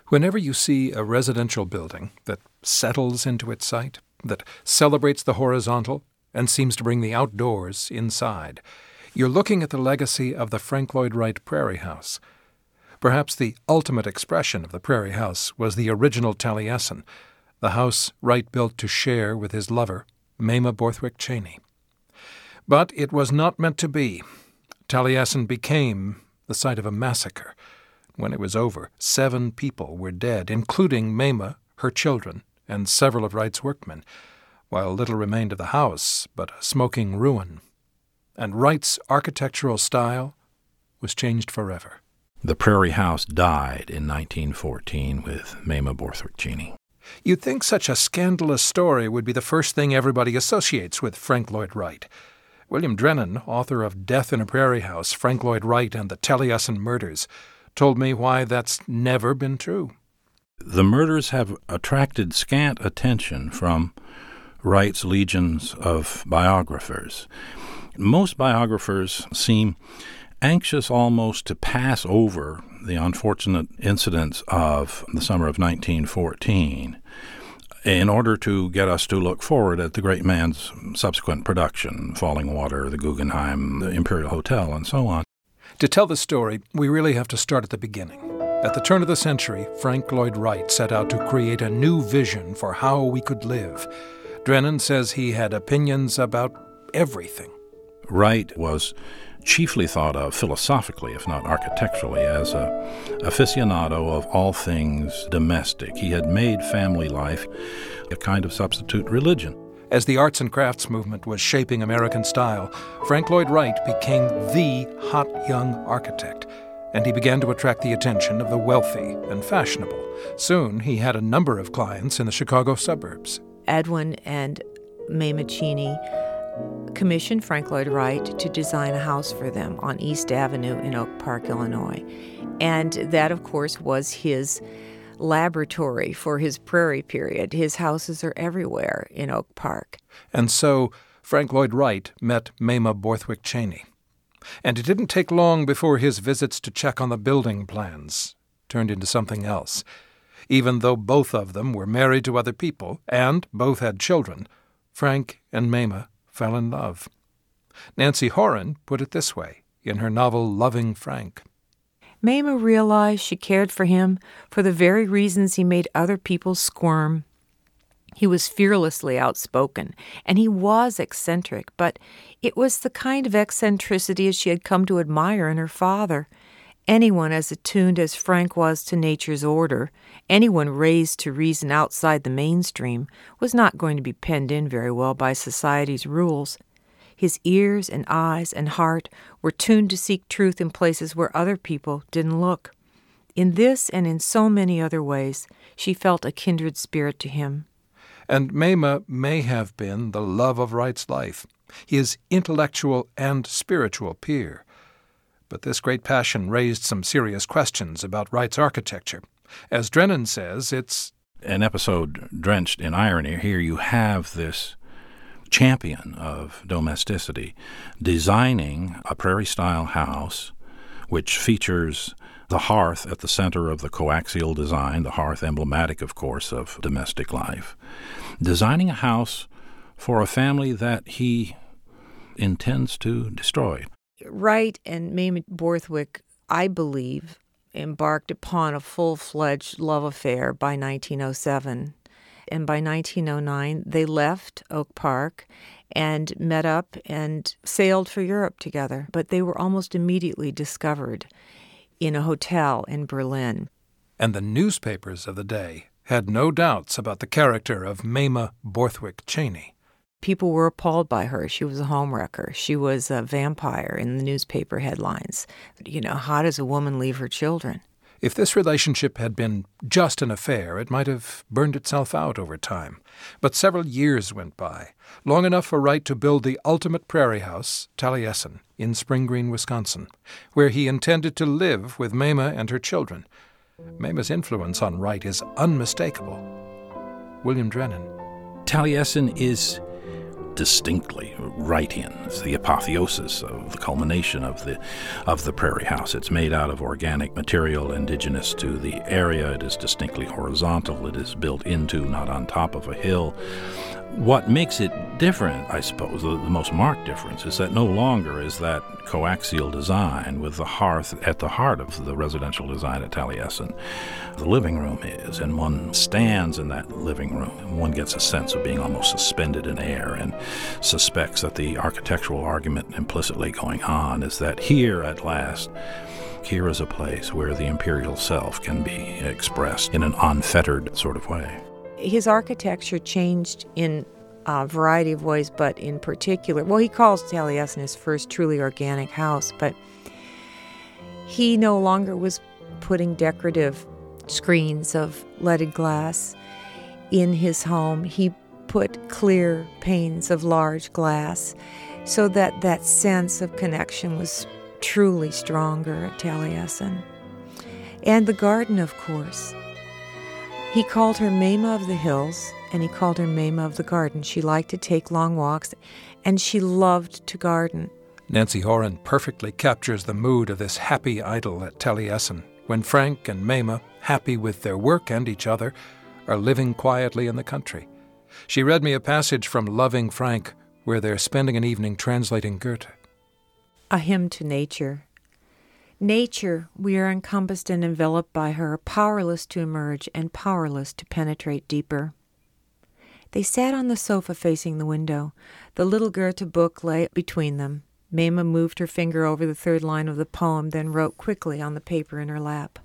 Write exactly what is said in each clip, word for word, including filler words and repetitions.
Whenever you see a residential building that settles into its site, that celebrates the horizontal and seems to bring the outdoors inside, you're looking at the legacy of the Frank Lloyd Wright Prairie House. Perhaps the ultimate expression of the Prairie House was the original Taliesin, the house Wright built to share with his lover, Mamah Borthwick Cheney. But it was not meant to be. Taliesin became the site of a massacre. When it was over, seven people were dead, including Mamah, her children, and several of Wright's workmen, while little remained of the house but a smoking ruin. And Wright's architectural style was changed forever. The Prairie House died in nineteen fourteen with Mamah Borthwick Cheney. You'd think such a scandalous story would be the first thing everybody associates with Frank Lloyd Wright. William Drennan, author of Death in a Prairie House, Frank Lloyd Wright and the Taliesin Murders, told me why that's never been true. The murders have attracted scant attention from Wright's legions of biographers. Most biographers seem anxious almost to pass over the unfortunate incidents of the summer of nineteen fourteen in order to get us to look forward at the great man's subsequent production, Falling Water, the Guggenheim, the Imperial Hotel, and so on. To tell the story, we really have to start at the beginning. At the turn of the century, Frank Lloyd Wright set out to create a new vision for how we could live. Drennan says he had opinions about everything. Wright was chiefly thought of philosophically, if not architecturally, as a aficionado of all things domestic. He had made family life a kind of substitute religion. As the arts and crafts movement was shaping American style, Frank Lloyd Wright became the hot young architect, and he began to attract the attention of the wealthy and fashionable. Soon he had a number of clients in the Chicago suburbs. Edwin and Mamah Cheney commissioned Frank Lloyd Wright to design a house for them on East Avenue in Oak Park, Illinois. And that, of course, was his laboratory for his prairie period. His houses are everywhere in Oak Park. And so Frank Lloyd Wright met Mamah Borthwick Cheney. And it didn't take long before his visits to check on the building plans turned into something else. Even though both of them were married to other people and both had children, Frank and Mamah fell in love. Nancy Horan put it this way in her novel Loving Frank. Mamah realized she cared for him for the very reasons he made other people squirm. He was fearlessly outspoken, and he was eccentric, but it was the kind of eccentricity she had come to admire in her father. Anyone as attuned as Frank was to nature's order, anyone raised to reason outside the mainstream, was not going to be penned in very well by society's rules. His ears and eyes and heart were tuned to seek truth in places where other people didn't look. In this and in so many other ways, she felt a kindred spirit to him. And Mamah may have been the love of Wright's life, his intellectual and spiritual peer. But this great passion raised some serious questions about Wright's architecture. As Drennan says, it's an episode drenched in irony. Here you have this champion of domesticity designing a prairie-style house which features the hearth at the center of the coaxial design, the hearth emblematic, of course, of domestic life, designing a house for a family that he intends to destroy. Wright and Mamah Borthwick, I believe, embarked upon a full-fledged love affair by nineteen oh seven. And by nineteen oh nine, they left Oak Park and met up and sailed for Europe together. But they were almost immediately discovered in a hotel in Berlin. And the newspapers of the day had no doubts about the character of Mamah Borthwick Cheney. People were appalled by her. She was a homewrecker. She was a vampire in the newspaper headlines. You know, how does a woman leave her children? If this relationship had been just an affair, it might have burned itself out over time. But several years went by, long enough for Wright to build the ultimate prairie house, Taliesin, in Spring Green, Wisconsin, where he intended to live with Mamah and her children. Mamah's influence on Wright is unmistakable. William Drennan. Taliesin is distinctly Wrightian. It's the apotheosis of the culmination of the of the Prairie House. It's made out of organic material indigenous to the area. It is distinctly horizontal. It is built into, not on top of a hill. What makes it different, I suppose, the, the most marked difference, is that no longer is that coaxial design with the hearth at the heart of the residential design at Taliesin. The living room is, and one stands in that living room, and one gets a sense of being almost suspended in air and suspects that the architectural argument implicitly going on is that here, at last, here is a place where the imperial self can be expressed in an unfettered sort of way. His architecture changed in a variety of ways, but in particular, well, he calls Taliesin his first truly organic house, but he no longer was putting decorative screens of leaded glass in his home. He put clear panes of large glass so that that sense of connection was truly stronger at Taliesin. And the garden, of course. He called her Mama of the Hills, and he called her Mama of the Garden. She liked to take long walks, and she loved to garden. Nancy Horan perfectly captures the mood of this happy idyll at Taliesin, when Frank and Mama, happy with their work and each other, are living quietly in the country. She read me a passage from Loving Frank, where they're spending an evening translating Goethe. A hymn to nature. Nature, we are encompassed and enveloped by her, powerless to emerge and powerless to penetrate deeper. They sat on the sofa facing the window. The little Goethe book lay between them. Mama moved her finger over the third line of the poem, then wrote quickly on the paper in her lap.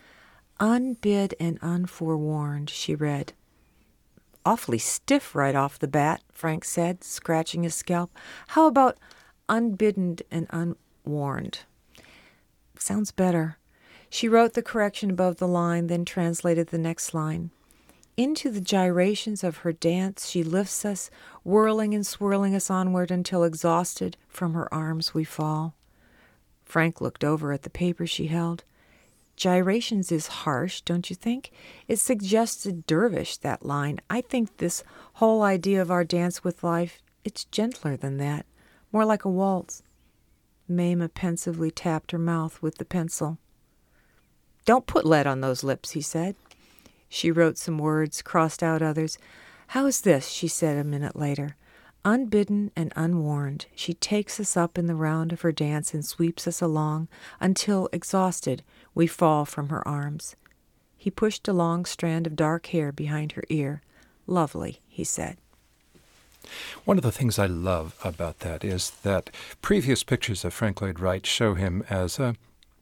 Unbid and unforewarned, she read. Awfully stiff right off the bat, Frank said, scratching his scalp. How about unbidden and unwarned? Sounds better. She wrote the correction above the line, then translated the next line. Into the gyrations of her dance she lifts us, whirling and swirling us onward until exhausted from her arms we fall. Frank looked over at the paper she held. Gyrations is harsh, don't you think? It suggested dervish, that line. I think this whole idea of our dance with life, it's gentler than that, more like a waltz. Mama pensively tapped her mouth with the pencil. Don't put lead on those lips, he said. She wrote some words, crossed out others. How is this, she said a minute later. Unbidden and unwarned, she takes us up in the round of her dance and sweeps us along until, exhausted, we fall from her arms. He pushed a long strand of dark hair behind her ear. Lovely, he said. One of the things I love about that is that previous pictures of Frank Lloyd Wright show him as a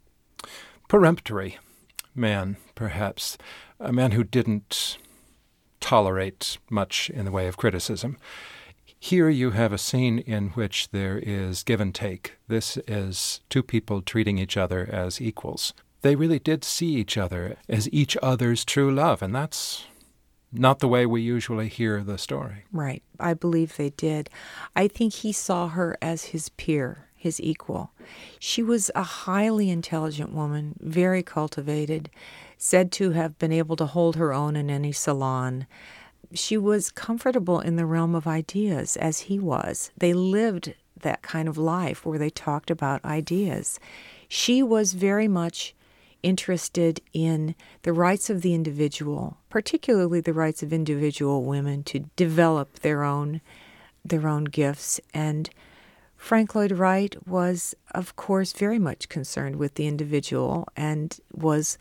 peremptory man, perhaps, a man who didn't tolerate much in the way of criticism. Here you have a scene in which there is give and take. This is two people treating each other as equals. They really did see each other as each other's true love, and that's not the way we usually hear the story. Right. I believe they did. I think he saw her as his peer, his equal. She was a highly intelligent woman, very cultivated, said to have been able to hold her own in any salon. She was comfortable in the realm of ideas, as he was. They lived that kind of life where they talked about ideas. She was very much interested in the rights of the individual, particularly the rights of individual women to develop their own their own gifts. And Frank Lloyd Wright was, of course, very much concerned with the individual and was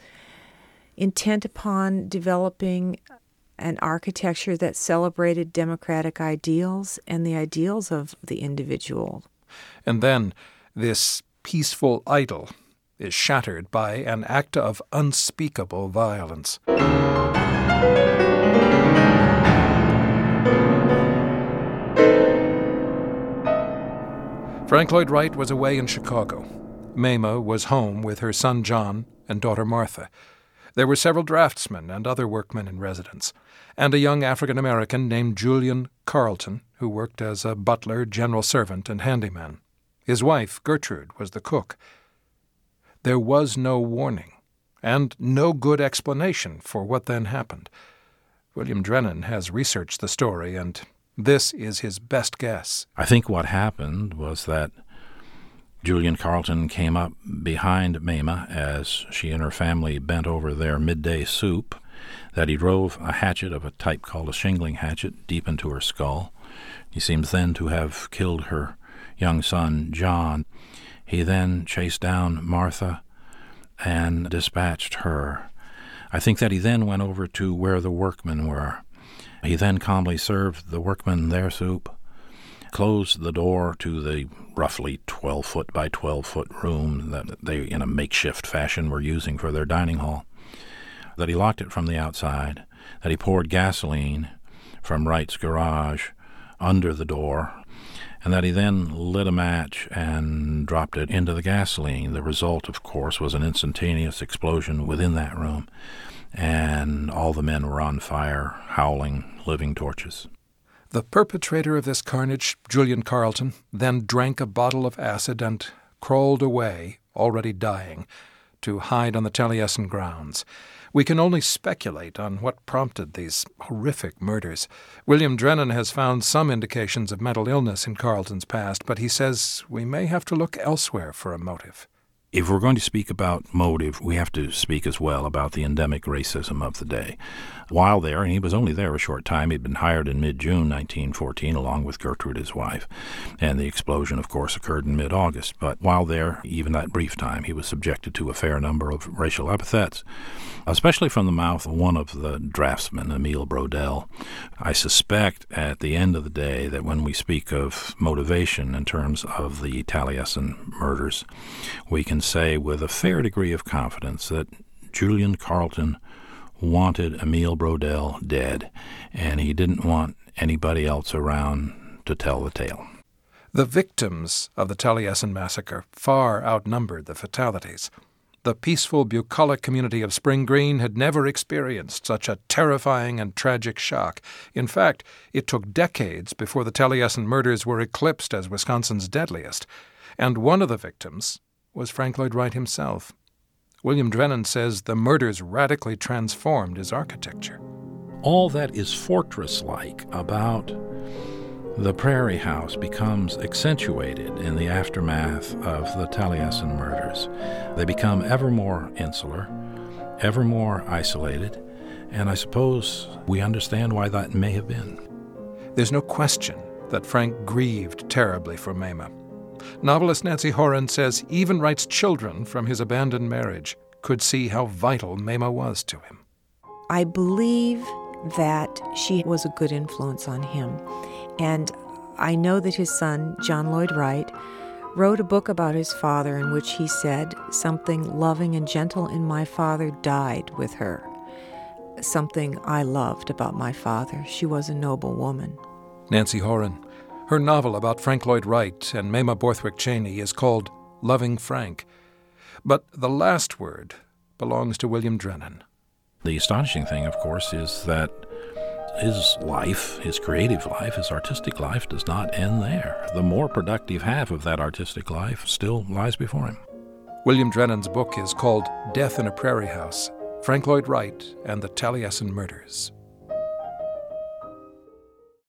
intent upon developing an architecture that celebrated democratic ideals and the ideals of the individual. And then this peaceful idyll is shattered by an act of unspeakable violence. Frank Lloyd Wright was away in Chicago. Mama was home with her son John and daughter Martha. There were several draftsmen and other workmen in residence, and a young African-American named Julian Carleton, who worked as a butler, general servant, and handyman. His wife, Gertrude, was the cook. There was no warning, and no good explanation for what then happened. William Drennan has researched the story and This is his best guess. I think what happened was that Julian Carleton came up behind Mamah as she and her family bent over their midday soup, that he drove a hatchet of a type called a shingling hatchet deep into her skull. He seems then to have killed her young son, John. He then chased down Martha and dispatched her. I think that he then went over to where the workmen were. He then calmly served the workmen their soup, closed the door to the roughly twelve-foot by twelve-foot room that they, in a makeshift fashion, were using for their dining hall, that he locked it from the outside, that he poured gasoline from Wright's garage under the door, and that he then lit a match and dropped it into the gasoline. The result, of course, was an instantaneous explosion within that room, and all the men were on fire, howling living torches. The perpetrator of this carnage, Julian Carleton, then drank a bottle of acid and crawled away, already dying, to hide on the Taliesin grounds. We can only speculate on what prompted these horrific murders. William Drennan has found some indications of mental illness in Carleton's past, but he says we may have to look elsewhere for a motive. If we're going to speak about motive, we have to speak as well about the endemic racism of the day. While there, and he was only there a short time, he'd been hired in mid-June nineteen fourteen along with Gertrude, his wife, and the explosion, of course, occurred in mid-August. But while there, even that brief time, he was subjected to a fair number of racial epithets, especially from the mouth of one of the draftsmen, Emile Brodel. I suspect at the end of the day that when we speak of motivation in terms of the Taliesin murders, we can say with a fair degree of confidence that Julian Carleton wanted Emile Brodel dead, and he didn't want anybody else around to tell the tale. The victims of the Taliesin massacre far outnumbered the fatalities. The peaceful, bucolic community of Spring Green had never experienced such a terrifying and tragic shock. In fact, it took decades before the Taliesin murders were eclipsed as Wisconsin's deadliest. And one of the victims was Frank Lloyd Wright himself. William Drennan says the murders radically transformed his architecture. All that is fortress-like about the Prairie House becomes accentuated in the aftermath of the Taliesin murders. They become ever more insular, ever more isolated, and I suppose we understand why that may have been. There's no question that Frank grieved terribly for Mamah. Novelist Nancy Horan says even Wright's children from his abandoned marriage could see how vital Mamah was to him. I believe that she was a good influence on him. And I know that his son, John Lloyd Wright, wrote a book about his father in which he said, "Something loving and gentle in my father died with her." Something I loved about my father. She was a noble woman. Nancy Horan. Her novel about Frank Lloyd Wright and Mamah Borthwick Cheney is called Loving Frank. But the last word belongs to William Drennan. The astonishing thing, of course, is that his life, his creative life, his artistic life does not end there. The more productive half of that artistic life still lies before him. William Drennan's book is called Death in a Prairie House, Frank Lloyd Wright and the Taliesin Murders.